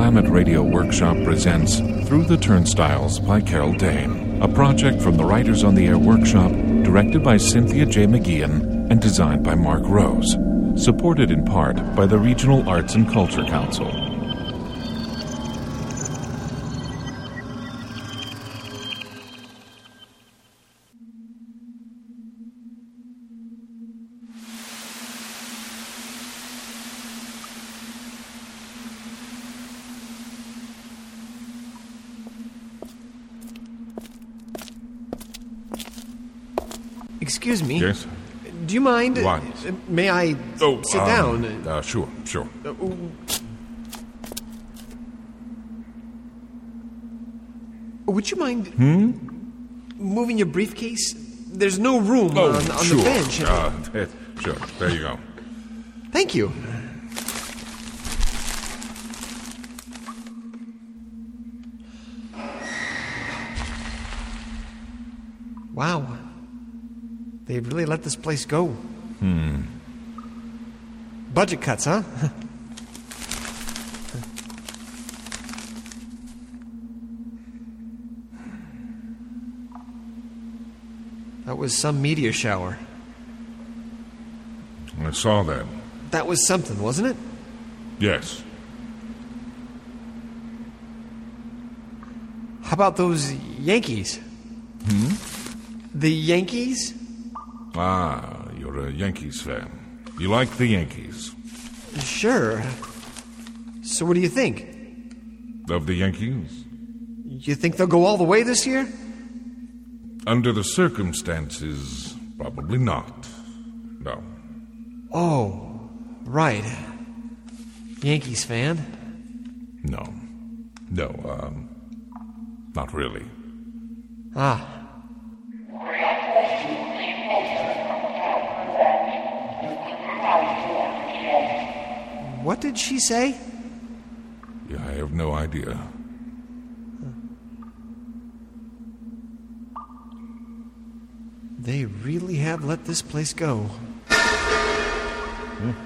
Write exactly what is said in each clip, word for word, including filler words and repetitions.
Willamette Radio Workshop presents Through the Turnstiles by Carol Dane, a project from the Writers on the Air Workshop, directed by Cynthia J. McGeehan and designed by Mark Rose, supported in part by the Regional Arts and Culture Council. Excuse me. Yes? Do you mind? What? Uh, may I Oh, sit um, down? Uh, sure, sure. Uh, would you mind Hmm? moving your briefcase? There's no room Oh, on, on sure. the bench. Uh, eh, sure. There you go. Thank you. Wow. They've really let this place go. Hmm. Budget cuts, huh? That was some meteor shower. I saw that. That was something, wasn't it? Yes. How about those Yankees? Hmm? The Yankees? Ah, you're a Yankees fan. You like the Yankees. Sure. So what do you think? Of the Yankees? You think they'll go all the way this year? Under the circumstances, probably not. No. Oh, right. Yankees fan? No. No, um, not really. Ah. What did she say? Yeah, I have no idea. They really have let this place go. Hmm.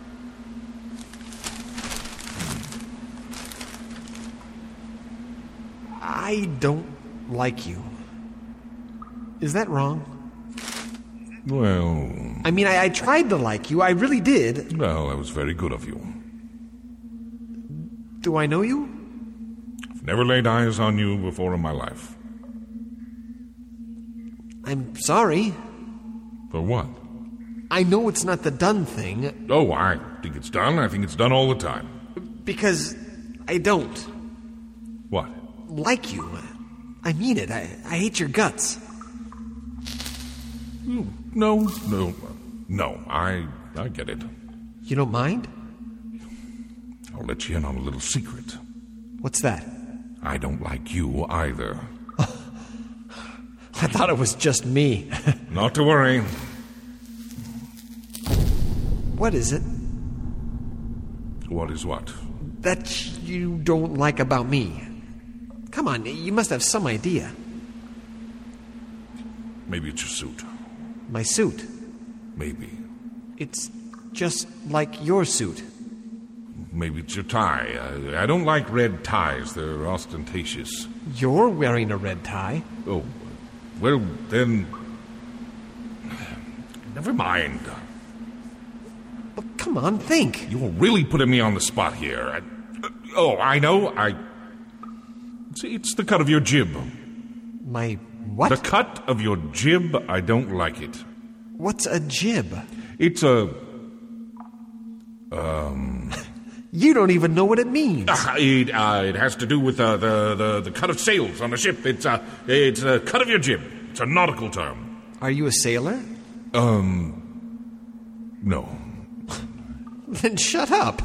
I don't like you. Is that wrong? Well... I mean, I, I tried to like you. I really did. Well, that was very good of you. Do I know you? I've never laid eyes on you before in my life. I'm sorry. For what? I know it's not the done thing. Oh, I think it's done. I think it's done all the time. Because I don't. What? Like you. I mean it. I, I hate your guts. No, no, no. I I get it. You don't mind? I'll let you in on a little secret. What's that? I don't like you either. I thought it was just me. Not to worry. What is it? What is what? That you don't like about me. Come on, you must have some idea. Maybe it's your suit. My suit. Maybe. It's just like your suit. Maybe it's your tie. I, I don't like red ties. They're ostentatious. You're wearing a red tie. Oh, well, then... Never mind. Well, come on, think. You're really putting me on the spot here. I, uh, oh, I know. I... It's, it's the cut of your jib. My what? The cut of your jib, I don't like it. What's a jib? It's a... Um... You don't even know what it means. Uh, it, uh, it has to do with uh, the, the the cut of sails on a ship. It's a it's a cut of your jib. It's a nautical term. Are you a sailor? Um, no. Then shut up.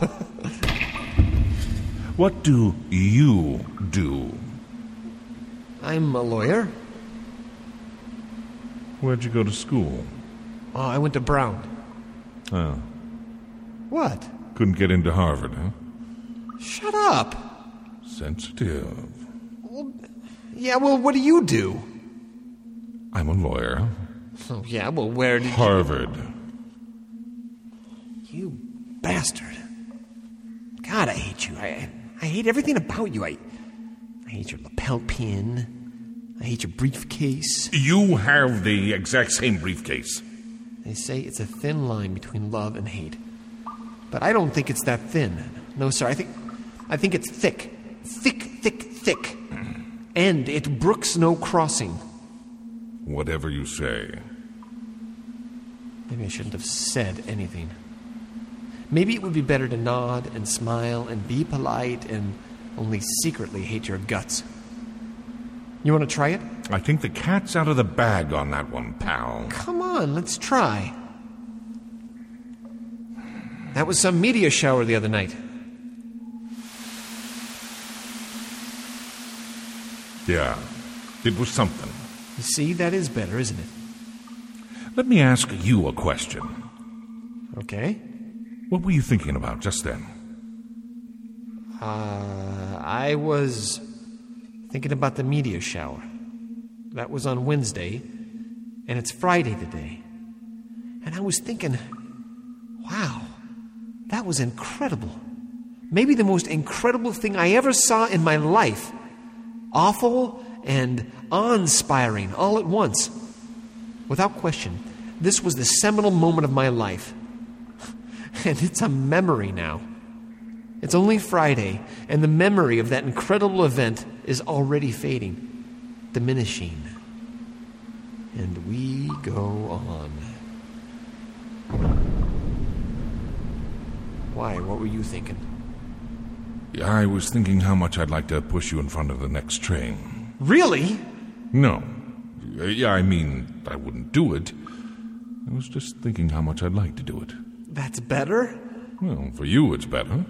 What do you do? I'm a lawyer. Where'd you go to school? Oh, I went to Brown. Oh, What? couldn't get into Harvard, huh? Shut up. Sensitive. Well, yeah, well, what do you do? I'm a lawyer. Oh, yeah, well, where did Harvard. you... You bastard. God, I hate you. I, I hate everything about you. I, I hate your lapel pin. I hate your briefcase. You have the exact same briefcase. They say it's a thin line between love and hate. But I don't think it's that thin. No, sir, I think I think it's thick. Thick, thick, thick. And it brooks no crossing. Whatever you say. Maybe I shouldn't have said anything. Maybe it would be better to nod and smile and be polite and only secretly hate your guts. You want to try it? I think the cat's out of the bag on that one, pal. Come on, let's try. That was some meteor shower the other night. Yeah, it was something. You see, that is better, isn't it? Let me ask you a question. Okay. What were you thinking about just then? Uh, I was thinking about the meteor shower. That was on Wednesday, and it's Friday today. And I was thinking, wow, that was incredible. Maybe the most incredible thing I ever saw in my life. Awful and awe-inspiring all at once. Without question, this was the seminal moment of my life. And it's a memory now. It's only Friday, and the memory of that incredible event is already fading, diminishing. And we go on. Why? What were you thinking? I was thinking how much I'd like to push you in front of the next train. Really? No. Yeah, I mean, I wouldn't do it. I was just thinking how much I'd like to do it. That's better? Well, for you it's better.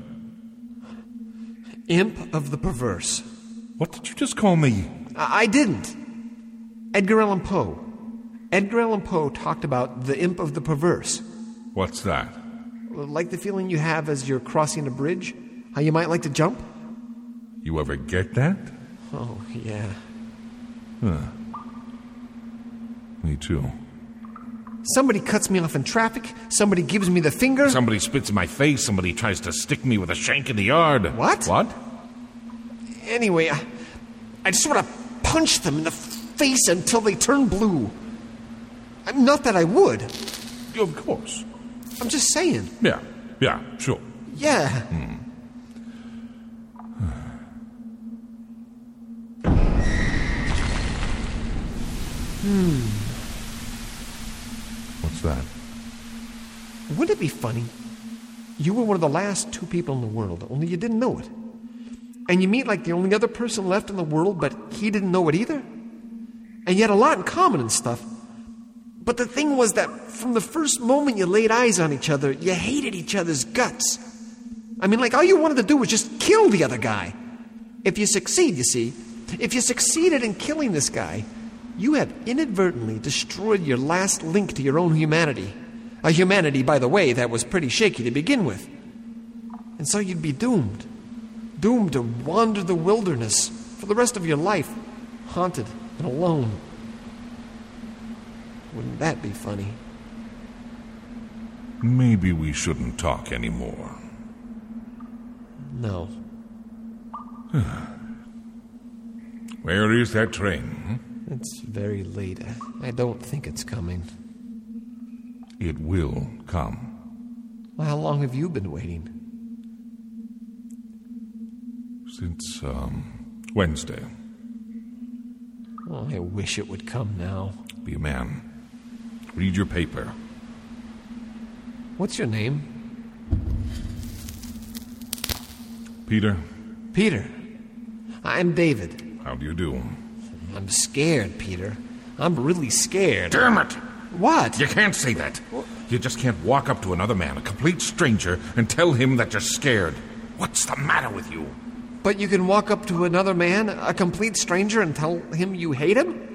Imp of the perverse. What did you just call me? I, I didn't. Edgar Allan Poe. Edgar Allan Poe talked about the imp of the perverse. What's that? Like the feeling you have as you're crossing a bridge? How you might like to jump? You ever get that? Oh, yeah. Huh. Me too. Somebody cuts me off in traffic. Somebody gives me the finger. Somebody spits in my face. Somebody tries to stick me with a shank in the yard. What? What? Anyway, I, I just sort of punch them in the face until they turn blue. Not that I would. Of course. I'm just saying. Yeah, yeah, sure. Yeah. Hmm. Hmm. What's that? Wouldn't it be funny? You were one of the last two people in the world, only you didn't know it. And you meet like the only other person left in the world, but he didn't know it either. And you had a lot in common and stuff. But the thing was that from the first moment you laid eyes on each other, you hated each other's guts. I mean, like all you wanted to do was just kill the other guy. If you succeed, you see, if you succeeded in killing this guy, you have inadvertently destroyed your last link to your own humanity. A humanity, by the way, that was pretty shaky to begin with. And so you'd be doomed. Doomed to wander the wilderness for the rest of your life, haunted and alone. Wouldn't that be funny? Maybe we shouldn't talk anymore. No. Where is that train? Hmm? It's very late. I don't think it's coming. It will come. Well, how long have you been waiting? Since, um, Wednesday. Oh, I wish it would come now. Be a man. Read your paper. What's your name? Peter. Peter. I'm David. How do you do? I'm scared, Peter. I'm really scared. Damn it! What? You can't say that. You just can't walk up to another man, a complete stranger, and tell him that you're scared. What's the matter with you? But you can walk up to another man, a complete stranger, and tell him you hate him?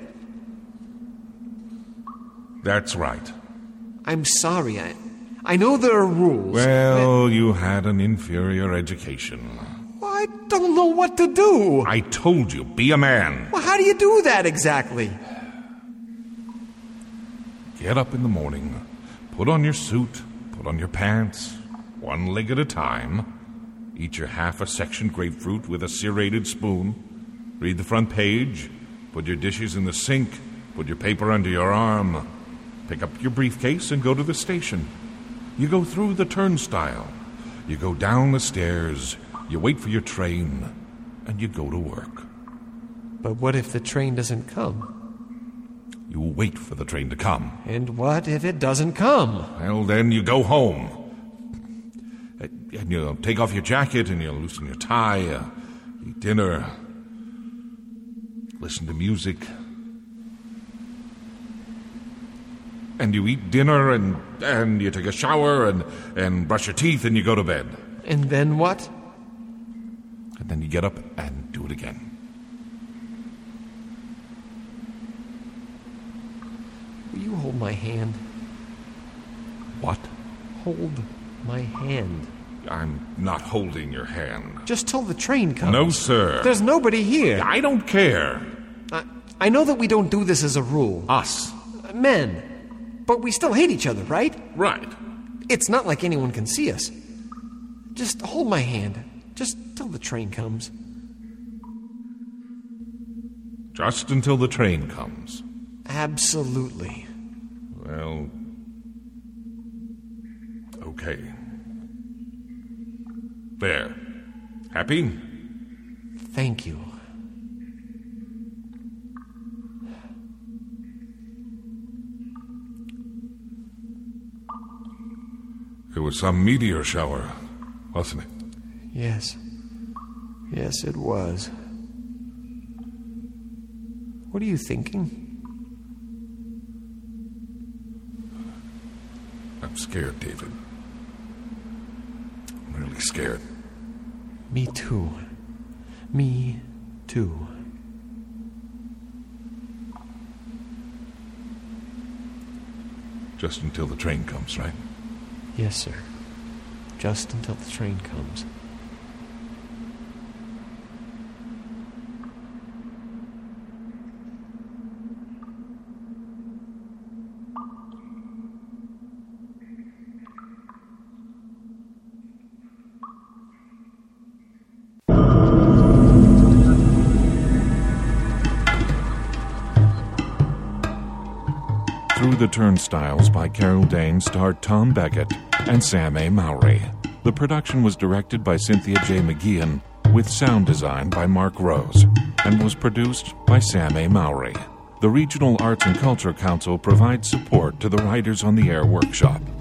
That's right. I'm sorry. I, I know there are rules. Well, but you had an inferior education. Well, I don't know what to do. I told you, be a man. Well, how do you do that exactly? Get up in the morning, put on your suit, put on your pants, one leg at a time. Eat your half a section grapefruit with a serrated spoon. Read the front page. Put your dishes in the sink. Put your paper under your arm. Pick up your briefcase and go to the station. You go through the turnstile. You go down the stairs. You wait for your train. And you go to work. But what if the train doesn't come? You wait for the train to come. And what if it doesn't come? Well, then you go home. And you take off your jacket and you loosen your tie, uh, eat dinner, listen to music. And you eat dinner and, and you take a shower and, and brush your teeth and you go to bed. And then what? And then you get up and do it again. Will you hold my hand? What? Hold my hand. I'm not holding your hand. Just till the train comes. No, sir. There's nobody here. I don't care. I, I know that we don't do this as a rule. Us. Men. But we still hate each other, right? Right. It's not like anyone can see us. Just hold my hand. Just till the train comes. Just until the train comes. Absolutely. Well, okay. There. Happy? Thank you. It was some meteor shower, wasn't it? Yes. Yes, it was. What are you thinking? I'm scared, David. I'm really scared. Me too. Me too. Just until the train comes, right? Yes, sir. Just until the train comes. Through the Turnstiles by Carol Dane starred Tom Beckett and Sam A. Mowry. The production was directed by Cynthia J. McGeehan with sound design by Mark Rose and was produced by Sam A. Mowry. The Regional Arts and Culture Council provides support to the Writers on the Air workshop.